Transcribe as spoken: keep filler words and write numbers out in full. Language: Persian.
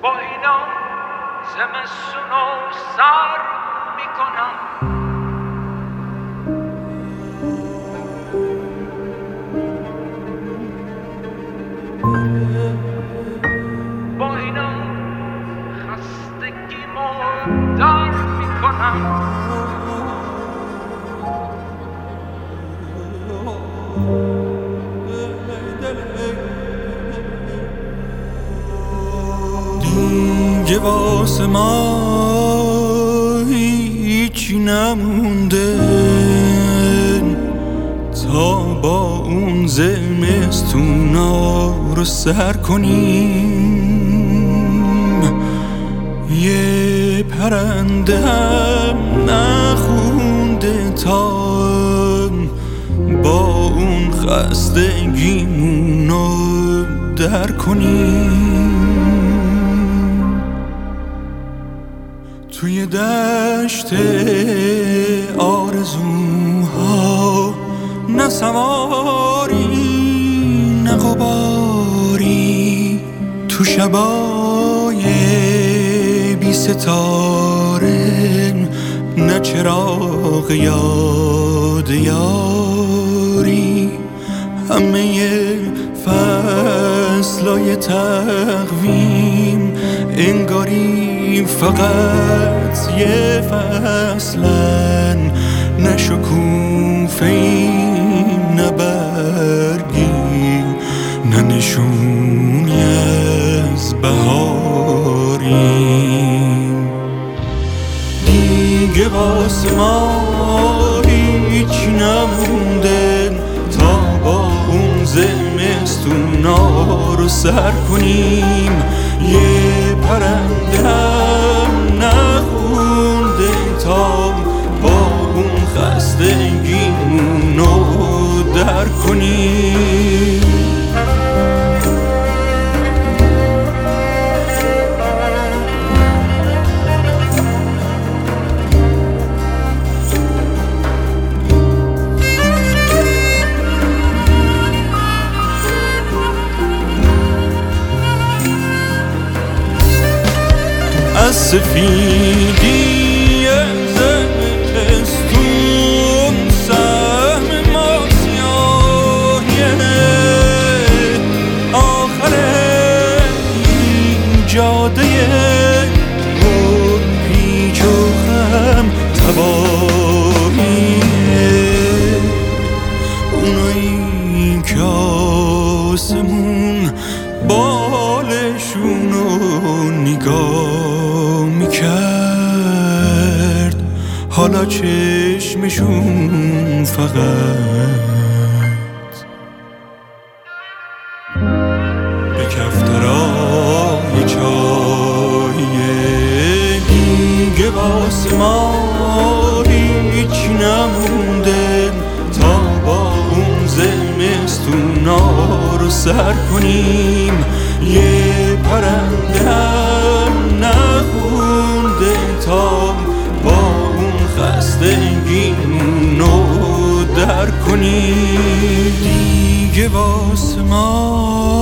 با اینا زمستونو سر میکنم. با اینا خستگیمو در میکنم. دیگه واسه ما هیچی نمونده تا با اون زمستونا رو سر کنیم. یه پرنده هم نخونده تا با اون خستگیمونو در کنیم. توی دشت آرزوها نه سواری نه غباری، تو شبای بی ستاره نه چراغ یاد یاری. همه فصلای تقویم انگاری فقط یه فصلن، نه شکوفه‌ای نه برگی نه نشونی از بهاری. دیگه واسه ما هیچ نمونده تا با اون زمستونا رو سر کنیم. یه پرنده هم نخونده تا با اون خستگیمونو در کنیم. از سفیدی زمستون سهم ما سیاهیه، آخر این جاده پر پیچ و خم تباهیه. اونایی که آسمون بالشونو نگاه میکرد، حالا چشمشون فقط به کفترهای چاییه. دیگه واسه ما هیچ نمونده تا با اون زمستونا رو سر کنیم. یه پرنده هم نخونده تا با اون خستگیمونو در کنیم. دیگه واسه ما